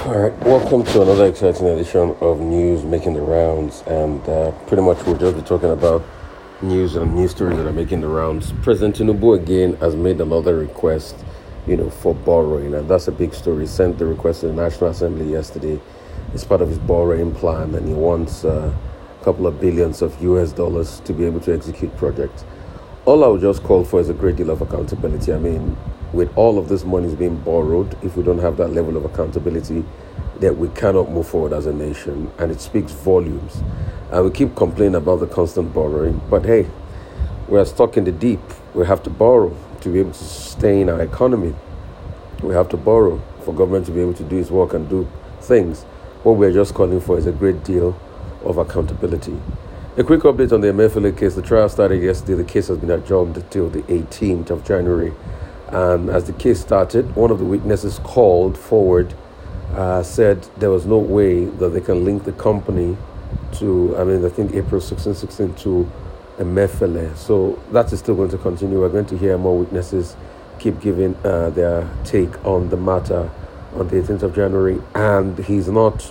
All right, welcome to another exciting edition of News Making the Rounds. And pretty much we'll just be talking about news and news stories that are making the rounds. President Tinubu again has made another request, for borrowing. And that's a big story. He sent the request to the National Assembly yesterday. It's part of his borrowing plan, and he wants a couple of billions of US dollars to be able to execute projects. All I would just call for is a great deal of accountability. I mean, with all of this money being borrowed, if we don't have that level of accountability, that we cannot move forward as a nation, and it speaks volumes. And we keep complaining about the constant borrowing, but hey, we are stuck in the deep. We have to borrow to be able to sustain our economy. We have to borrow for government to be able to do its work and do things. What we're just calling for is a great deal of accountability. A quick update on the Emefiele case. The trial started yesterday. The case has been adjourned till the 18th of January. And as the case started, one of the witnesses called forward said there was no way that they can link the company to, I think April 16 to Emefiele. So that is still going to continue. We're going to hear more witnesses keep giving their take on the matter on the 18th of January. And he's not,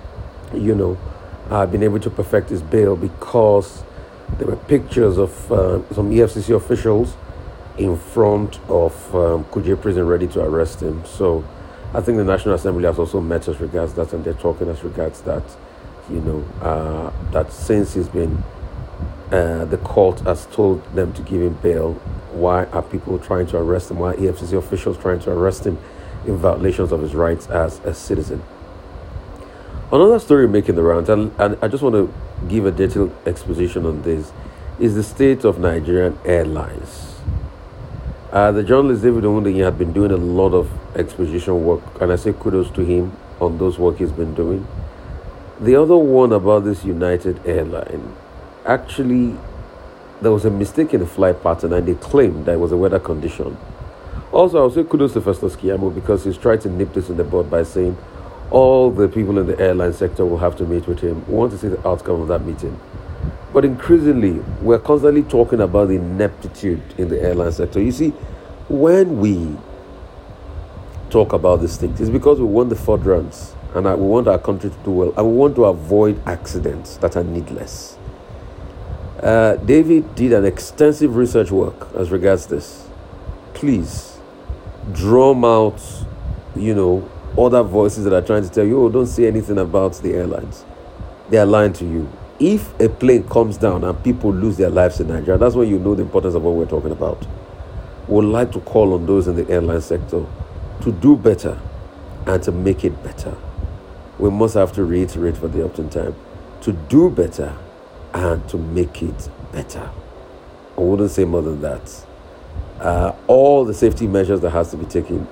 been able to perfect his bail because there were pictures of some EFCC officials in front of Kuje prison ready to arrest him. So I think the National Assembly has also met as regards that, and they're talking as regards that, that since he's been, the court has told them to give him bail, why are people trying to arrest him? Why are EFCC officials trying to arrest him in violations of his rights as a citizen? Another story making the rounds, and I just want to give a detailed exposition on this, is the state of Nigerian Airlines. The journalist David Ogundeyin had been doing a lot of exposition work, and I say kudos to him on those work he's been doing. The other one about this United Airline, actually, there was a mistake in the flight pattern, and they claimed that it was a weather condition. Also, I'll say kudos to Festus Keyamo because he's tried to nip this in the bud by saying all the people in the airline sector will have to meet with him. We want to see the outcome of that meeting. But increasingly, we're constantly talking about the ineptitude in the airline sector. You see, when we talk about these things, it's because we want the furtherance and we want our country to do well, and we want to avoid accidents that are needless. David did an extensive research work as regards this. Please, drum out, other voices that are trying to tell you, don't say anything about the airlines. They are lying to you. If a plane comes down and people lose their lives in Nigeria, that's when you know the importance of what we're talking about. We would like to call on those in the airline sector to do better and to make it better. We must have to reiterate for the upton time, to do better and to make it better. I wouldn't say more than that. All the safety measures that has to be taken.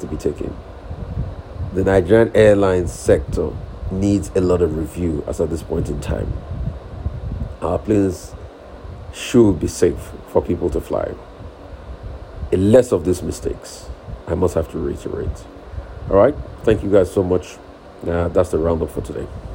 The Nigerian airline sector needs a lot of review as at this point in time. Our planes should be safe for people to fly. Less of these mistakes. I must have to reiterate. All right. Thank you guys so much. That's the roundup for today.